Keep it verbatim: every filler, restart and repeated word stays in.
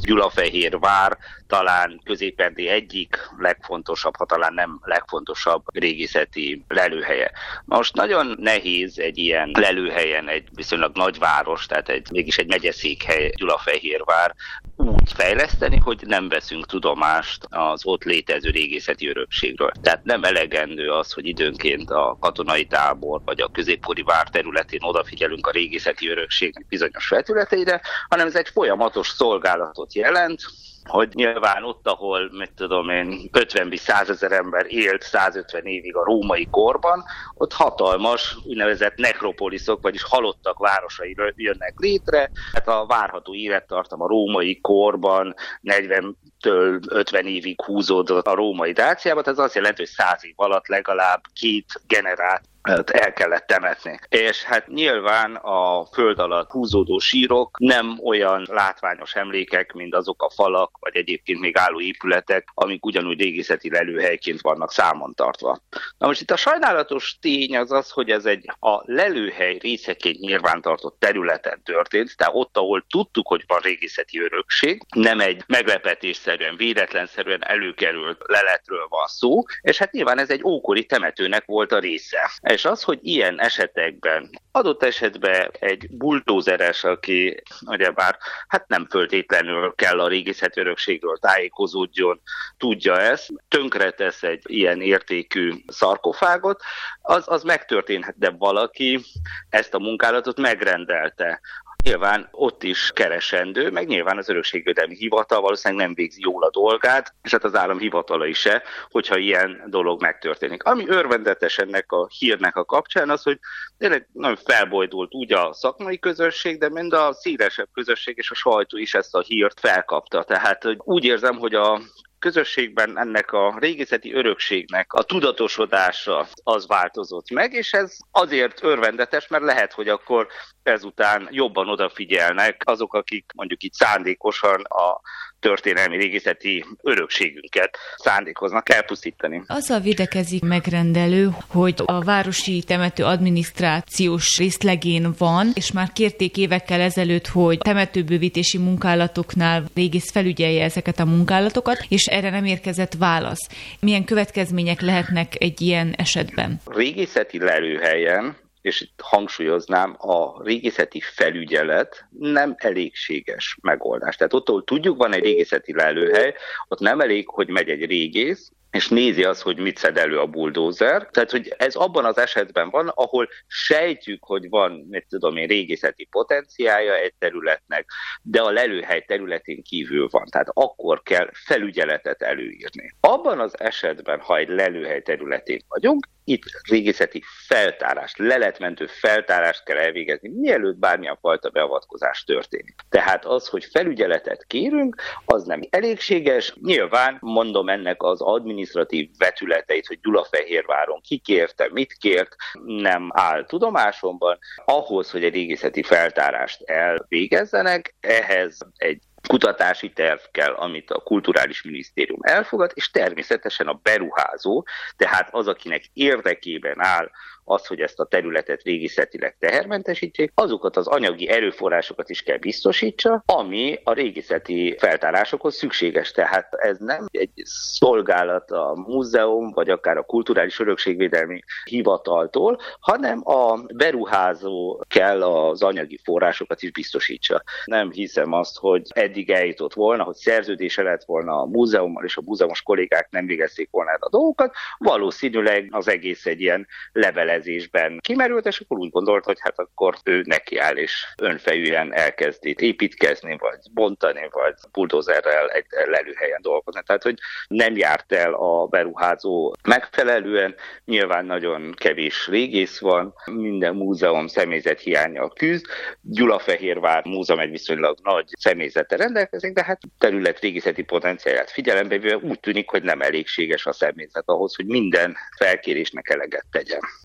Gyulafehérvár talán Közép-Erdély egyik legfontosabb, ha talán nem legfontosabb régészeti lelőhelye. Most nagyon nehéz egy ilyen lelőhelyen egy viszonylag nagyváros, tehát egy, mégis egy megyeszékhely Gyulafehérvár úgy fejleszteni, hogy nem veszünk tudomást az ott létező régészeti örökségről. Tehát nem elegendő az, hogy időnként a katonai tábor vagy a középkori vár területén odafigyelünk a régészeti örökségnek bizonyos vetületeire, hanem ez egy folyamatos szolgálatot jelent, hogy nyilván ott, ahol, mit tudom én, ötven-százezer ember élt százötven évig a római korban, ott hatalmas úgynevezett nekropoliszok, vagyis halottak városai jönnek létre. Hát a várható élettartam a római korban negyventől ötven évig húzódott a római Dáciában, ez azt jelenti, hogy száz év alatt legalább két generált el kellett temetni. És hát nyilván a föld alatt húzódó sírok nem olyan látványos emlékek, mint azok a falak, vagy egyébként még álló épületek, amik ugyanúgy régészeti lelőhelyként vannak számon tartva. Na most itt a sajnálatos tény az az, hogy ez egy a lelőhely részeként nyilvántartott területen történt, tehát ott, ahol tudtuk, hogy van régészeti örökség, nem egy meglepetésszerűen, véletlenszerűen előkerült leletről van szó, és hát nyilván ez egy ókori temetőnek volt a része. És az, hogy ilyen esetekben, adott esetben egy bulldózeres, aki ugyebár hát nem föltétlenül kell a régészeti örökségről tájékozódjon, tudja ezt, tönkretesz egy ilyen értékű szarkofágot, az, az megtörténhet, de valaki ezt a munkálatot megrendelte. Nyilván ott is keresendő, meg nyilván az örökségvédelmi hivatal valószínűleg nem végzi jól a dolgát, és hát az állam hivatalai se, hogyha ilyen dolog megtörténik. Ami örvendetes ennek a hírnek a kapcsán az, hogy tényleg nagyon felbojdult úgy a szakmai közösség, de mind a szélesebb közösség és a sajtó is ezt a hírt felkapta. Tehát hogy úgy érzem, hogy a közösségben ennek a régészeti örökségnek a tudatosodása az változott meg, és ez azért örvendetes, mert lehet, hogy akkor ezután jobban odafigyelnek azok, akik mondjuk itt szándékosan a történelmi régészeti örökségünket szándékoznak elpusztítani. Azzal védekezik megrendelő, hogy a városi temető adminisztrációs részlegén van, és már kérték évekkel ezelőtt, hogy temetőbővítési munkálatoknál régész felügyelje ezeket a munkálatokat, és erre nem érkezett válasz. Milyen következmények lehetnek egy ilyen esetben? Régészeti lelőhelyen, és itt hangsúlyoznám, a régészeti felügyelet nem elégséges megoldás. Tehát ott, ahol tudjuk, van egy régészeti lelőhely, ott nem elég, hogy megy egy régész, és nézi azt, hogy mit szed elő a buldózer. Tehát, hogy ez abban az esetben van, ahol sejtjük, hogy van, mit tudom én, régészeti potenciálja egy területnek, de a lelőhely területén kívül van. Tehát akkor kell felügyeletet előírni. Abban az esetben, ha egy lelőhely területén vagyunk, itt régészeti feltárást, leletmentő feltárást kell elvégezni, mielőtt bármilyen fajta beavatkozás történik. Tehát az, hogy felügyeletet kérünk, az nem elégséges. Nyilván mondom ennek az adminisztratív vetületeit, hogy Gyulafehérváron ki kérte, mit kért, nem áll tudomásomban. Ahhoz, hogy egy régészeti feltárást elvégezzenek, ehhez egy kutatási terv kell, amit a Kulturális Minisztérium elfogad, és természetesen a beruházó, tehát az, akinek érdekében áll az, hogy ezt a területet régészetileg tehermentesítsék, azokat az anyagi erőforrásokat is kell biztosítsa, ami a régészeti feltárásokhoz szükséges. Tehát ez nem egy szolgálat a múzeum, vagy akár a Kulturális Örökségvédelmi Hivataltól, hanem a beruházó kell az anyagi forrásokat is biztosítsa. Nem hiszem azt, hogy eddig eljutott volna, hogy szerződése lett volna a múzeummal, és a múzeumos kollégák nem végezték volna a dolgokat. Valószínűleg az egész egy ilyen levelezésben kimerült, és akkor úgy gondolt, hogy hát akkor ő nekiáll, és önfejűen elkezd itt építkezni, vagy bontani, vagy buldózerrel egy lelőhelyen dolgozni. Tehát, hogy nem járt el a beruházó megfelelően, nyilván nagyon kevés régész van, minden múzeum személyzet hiánnyal küzd, Gyulafehérvár múzeum egy viszonylag nagy személyzettel rendelkezik, de hát terület régészeti potenciáját figyelembe véve úgy tűnik, hogy nem elégséges a személyzet ahhoz, hogy minden felkérésnek eleget tegyen.